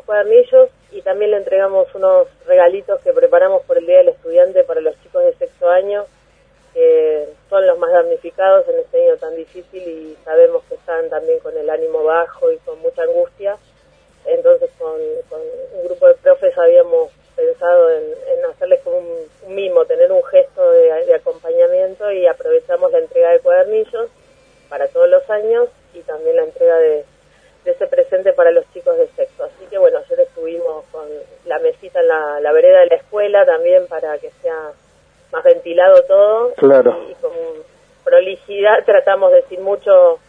cuadernillos y también le entregamos unos regalitos que preparamos por el Día del Estudiante para los chicos de sexto año, que son los más damnificados en este año tan difícil y sabemos que están también con el ánimo bajo y con mucha angustia. Entonces con un grupo de profes habíamos pensado en hacerles como un mimo, tener un gesto de acompañamiento, y aprovechamos la entrega de cuadernillos para todos los años y también la entrega de ese presente para los chicos de sexto. Así que bueno, ayer estuvimos con la mesita en la vereda de la escuela también para que sea más ventilado todo. Claro. Y con prolijidad tratamos de sin mucho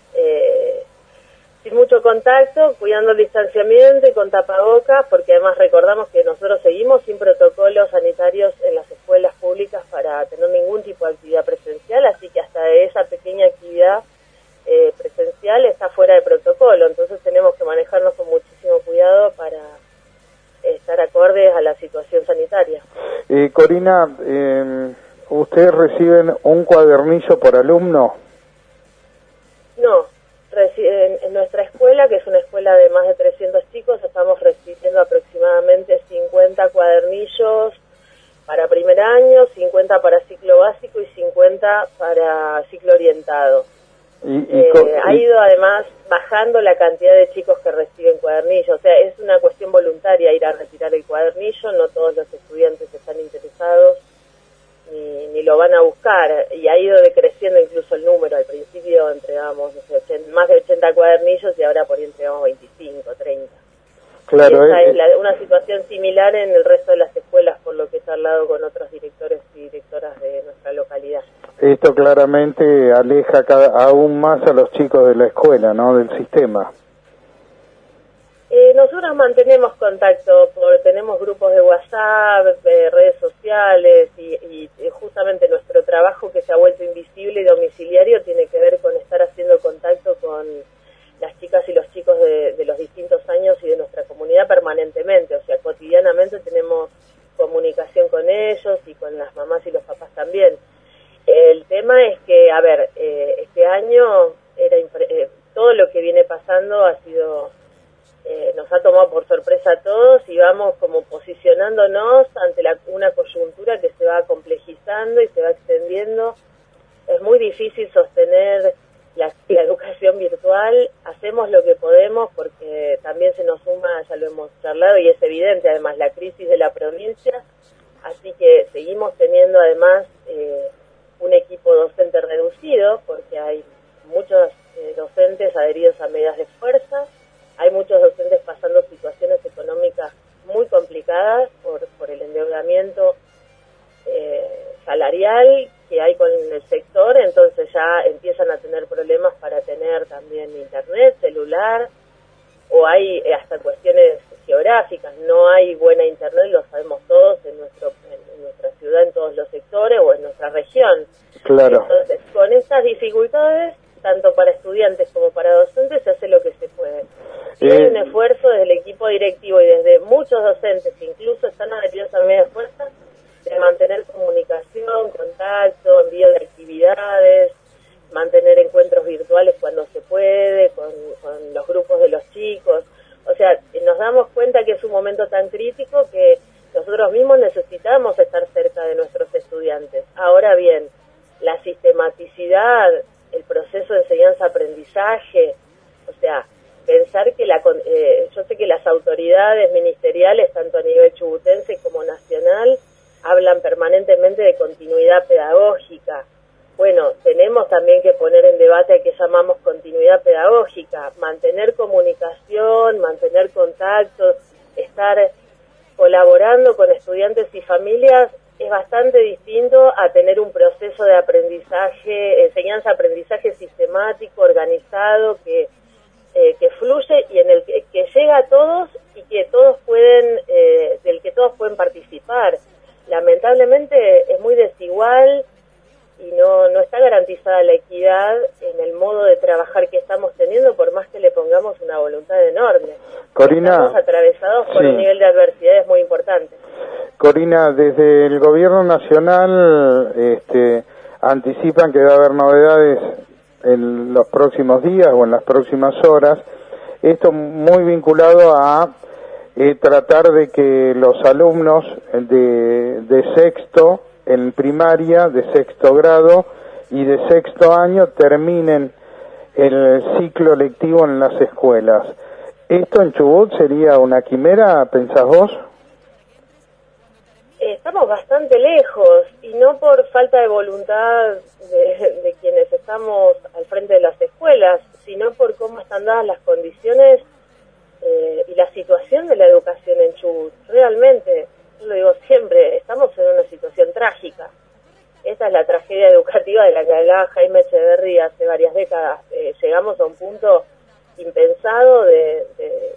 contacto, cuidando el distanciamiento y con tapabocas, porque además recordamos que nosotros seguimos sin protocolos sanitarios en las escuelas públicas para tener ningún tipo de actividad presencial, así que hasta esa pequeña actividad presencial está fuera de protocolo, entonces tenemos que manejarnos con muchísimo cuidado para estar acordes a la situación sanitaria. Corina, ¿ustedes reciben un cuadernillo por alumno? No, en nuestra escuela, que es una escuela de más de 300 chicos, estamos recibiendo aproximadamente 50 cuadernillos para primer año, 50 para ciclo básico y 50 para ciclo orientado. Ha ido además bajando la cantidad de chicos que reciben cuadernillos, o sea, es una cuestión voluntaria ir a retirar el cuadernillo, no todos los estudiantes están interesados ni lo van a buscar, y ha ido decreciendo incluso el número. Al principio entregábamos más de 80 cuadernillos y ahora por ahí entregamos 25, 30. Claro, es una situación similar en el resto de las escuelas, por lo que he charlado con otros directores y directoras de nuestra localidad. Esto claramente aleja aún más a los chicos de la escuela, ¿no?, del sistema. Nosotros mantenemos contacto, tenemos grupos de WhatsApp, redes sociales, y justamente nuestro trabajo, que se ha vuelto invisible y domiciliario, tiene que ver con estar haciendo contacto con las chicas y los chicos de los distintos años y de nuestra comunidad permanentemente, o sea, cotidianamente tenemos comunicación con ellos y con las mamás y los papás también. El tema es que, este año todo lo que viene pasando ha sido... nos ha tomado por sorpresa a todos y vamos como posicionándonos ante una coyuntura que se va complejizando y se va extendiendo. Es muy difícil sostener la educación virtual. Hacemos lo que podemos porque también se nos suma, ya lo hemos charlado y es evidente además, la crisis de la provincia, así que seguimos teniendo además un equipo docente reducido porque hay muchos docentes adheridos a medidas de fuerza. Hay muchos docentes pasando situaciones económicas muy complicadas por el endeudamiento salarial que hay con el sector, entonces ya empiezan a tener problemas para tener también internet, celular, o hay hasta cuestiones geográficas, no hay buena internet, lo sabemos todos en nuestra ciudad, en todos los sectores o en nuestra región. Claro. Entonces, con estas dificultades, tanto para estudiantes como para docentes, se hace lo que se puede. Y hay un esfuerzo desde el equipo directivo y desde muchos docentes que incluso están adheridos a medidas de fuerza, de mantener comunicación, contacto, envío de actividades, mantener encuentros virtuales cuando se puede, con los grupos de los chicos. O sea, nos damos cuenta que es un momento tan crítico que nosotros mismos necesitamos estar cerca de nuestros estudiantes. Ahora bien, la sistematicidad, el proceso de enseñanza-aprendizaje, o sea, pensar que yo sé que las autoridades ministeriales, tanto a nivel chubutense como nacional, hablan permanentemente de continuidad pedagógica. Bueno, tenemos también que poner en debate a qué llamamos continuidad pedagógica, mantener comunicación, mantener contacto, estar colaborando con estudiantes y familias es bastante distinto a tener un proceso de aprendizaje, enseñanza-aprendizaje sistemático, organizado, que fluye y en el que llega a todos y que todos del que todos pueden participar. Lamentablemente es muy desigual y no está garantizada la equidad en el modo de trabajar que estamos teniendo, por más que le pongamos una voluntad enorme. Corina, estamos atravesados por un nivel de adversidades muy importante. Corina, desde el gobierno nacional anticipan que va a haber novedades en los próximos días o en las próximas horas, esto muy vinculado a tratar de que los alumnos de sexto en primaria, de sexto grado y de sexto año terminen el ciclo lectivo en las escuelas. ¿Esto en Chubut sería una quimera, pensás vos? Estamos bastante lejos, y no por falta de voluntad de quienes estamos al frente de las escuelas, sino por cómo están dadas las condiciones y la situación de la educación en Chubut. Realmente, yo lo digo siempre, estamos en una situación trágica. Esta es la tragedia educativa de la que hablaba Jaime Echeverría hace varias décadas. Llegamos a un punto impensado de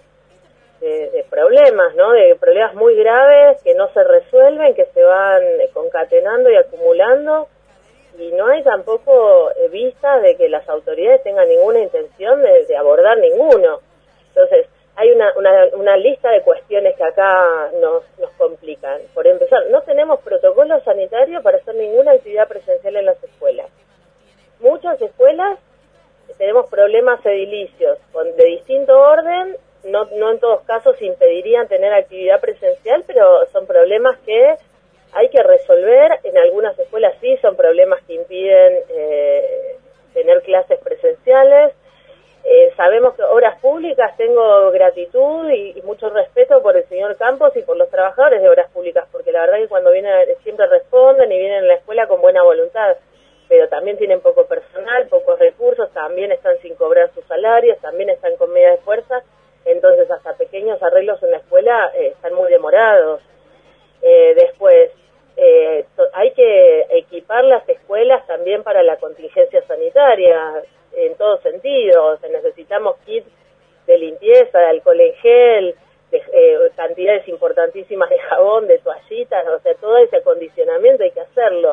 problemas, ¿no? De problemas muy graves que no se resuelven, que se van concatenando y acumulando, y no hay tampoco vistas de que las autoridades tengan ninguna intención de abordar ninguno. Entonces, hay una lista de cuestiones que acá nos complican. Por empezar, no tenemos protocolo sanitario para hacer ninguna actividad presencial en las escuelas. Muchas escuelas tenemos problemas edilicios de distinto orden. No en todos casos impedirían tener actividad presencial, pero son problemas que hay que resolver. En algunas escuelas sí son problemas que impiden tener clases presenciales. Sabemos que Obras Públicas, tengo gratitud y mucho respeto por el señor Campos y por los trabajadores de Obras Públicas, porque la verdad que cuando vienen siempre responden y vienen a la escuela con buena voluntad, pero también tienen poco personal, pocos recursos, también están sin cobrar sus salarios, también están con medida de fuerza. Entonces hasta pequeños arreglos en la escuela están muy demorados. Después, hay que equipar las escuelas también para la contingencia sanitaria, en todos sentidos. Necesitamos kits de limpieza, de alcohol en gel, cantidades importantísimas de jabón, de toallitas, o sea, todo ese acondicionamiento hay que hacerlo.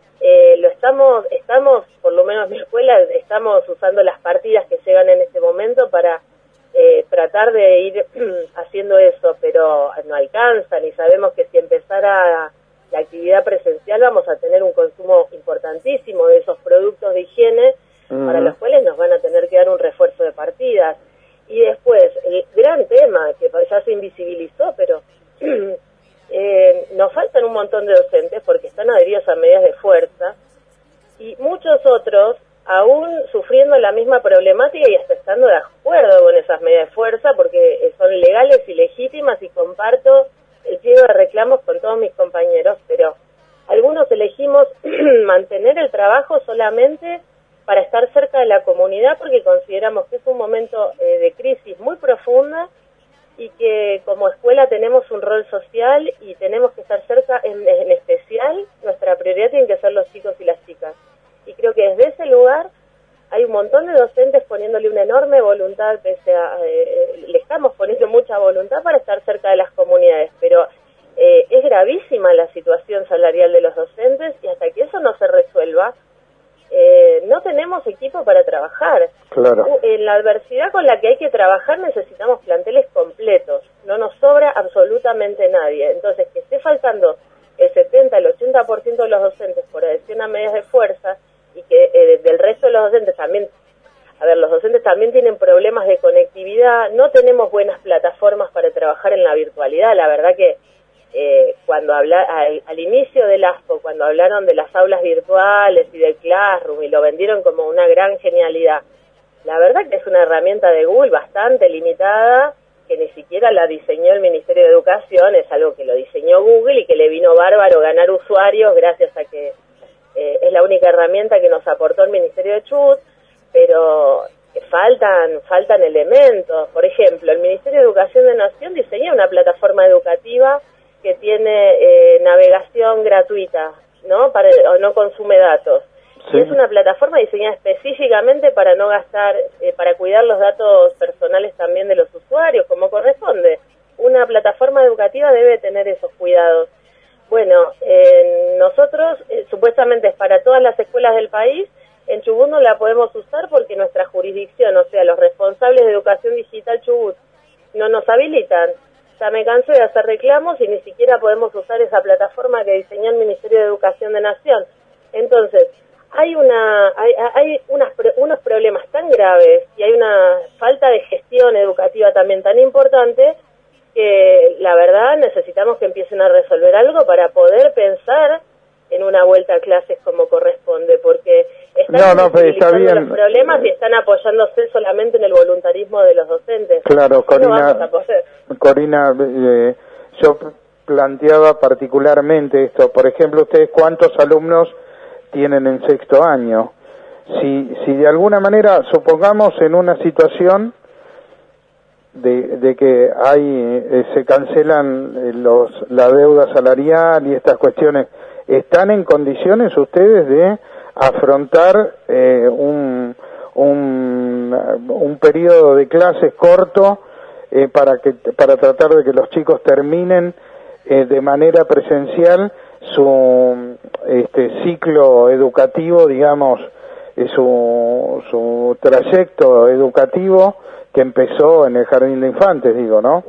Estamos, por lo menos en mi escuela, estamos usando las partidas que llegan en este momento para tratar de ir haciendo eso, pero no alcanzan, y sabemos que si empezara la actividad presencial vamos a tener un consumo importantísimo de esos productos de higiene, para los cuales nos van a tener que dar un refuerzo de partidas. Y después, el gran tema, que ya se invisibilizó, pero nos faltan un montón de docentes porque están adheridos a medidas de fuerza, y muchos otros aún sufriendo la misma problemática y hasta estando de acuerdo con esas medidas de fuerza, porque son legales y legítimas, y comparto el pliego de reclamos con todos mis compañeros, pero algunos elegimos mantener el trabajo solamente para estar cerca de la comunidad, porque consideramos que es un momento de crisis muy profunda y que como escuela tenemos un rol social y tenemos que estar cerca. En especial, nuestra prioridad tienen que ser los chicos y las chicas. Y creo que desde ese lugar hay un montón de docentes poniéndole una enorme voluntad, le estamos poniendo mucha voluntad para estar cerca de las comunidades, pero es gravísima la situación salarial de los docentes, y hasta que eso no se resuelva, no tenemos equipo para trabajar. Claro. En la adversidad con la que hay que trabajar necesitamos planteles completos, no nos sobra absolutamente nadie. Entonces, que esté faltando el 70, el 80% de los docentes por adhesión a medidas de fuerza, y que del resto de los docentes también, los docentes también tienen problemas de conectividad, no tenemos buenas plataformas para trabajar en la virtualidad. La verdad que cuando al inicio del ASPO, cuando hablaron de las aulas virtuales y del Classroom y lo vendieron como una gran genialidad, la verdad que es una herramienta de Google bastante limitada, que ni siquiera la diseñó el Ministerio de Educación, es algo que lo diseñó Google y que le vino bárbaro ganar usuarios gracias a que es la única herramienta que nos aportó el Ministerio de Chubut, pero faltan elementos. Por ejemplo, el Ministerio de Educación de Nación diseñó una plataforma educativa que tiene navegación gratuita, ¿no? O no consume datos. Sí. Es una plataforma diseñada específicamente para no gastar, para cuidar los datos personales también de los usuarios, como corresponde. Una plataforma educativa debe tener esos cuidados. Bueno, nosotros, supuestamente es para todas las escuelas del país. En Chubut no la podemos usar porque nuestra jurisdicción, o sea, los responsables de educación digital Chubut, no nos habilitan. Ya me cansé de hacer reclamos y ni siquiera podemos usar esa plataforma que diseñó el Ministerio de Educación de Nación. Entonces, hay unos problemas tan graves y hay una falta de gestión educativa también tan importante, que la verdad necesitamos que empiecen a resolver algo para poder pensar en una vuelta a clases como corresponde, porque están utilizando los problemas y están apoyándose solamente en el voluntarismo de los docentes. Claro, Corina, yo planteaba particularmente esto. Por ejemplo, ustedes, ¿cuántos alumnos tienen en sexto año? Si de alguna manera, supongamos en una situación de que se cancelan la deuda salarial y estas cuestiones, ¿están en condiciones ustedes de afrontar un periodo de clases corto para tratar de que los chicos terminen de manera presencial su ciclo educativo, digamos, su trayecto educativo que empezó en el jardín de infantes, digo, ¿no?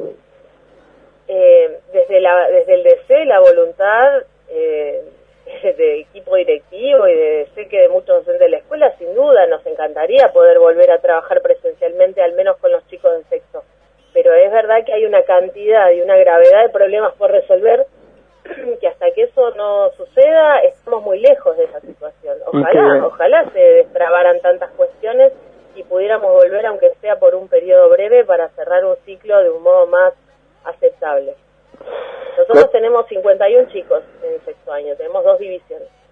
Desde el deseo, la voluntad de equipo directivo y sé que de muchos docentes de la escuela, sin duda nos encantaría poder volver a trabajar presencialmente, al menos con los chicos de sexto. Pero es verdad que hay una cantidad y una gravedad de problemas por resolver que hasta que eso no suceda estamos muy lejos de esa situación. Ojalá se destrabaran tantas cuestiones y pudiéramos volver, aunque sea por un periodo breve, para cerrar un ciclo de un modo más aceptable. Nosotros tenemos 51 chicos en sexto año, tenemos 2 divisiones.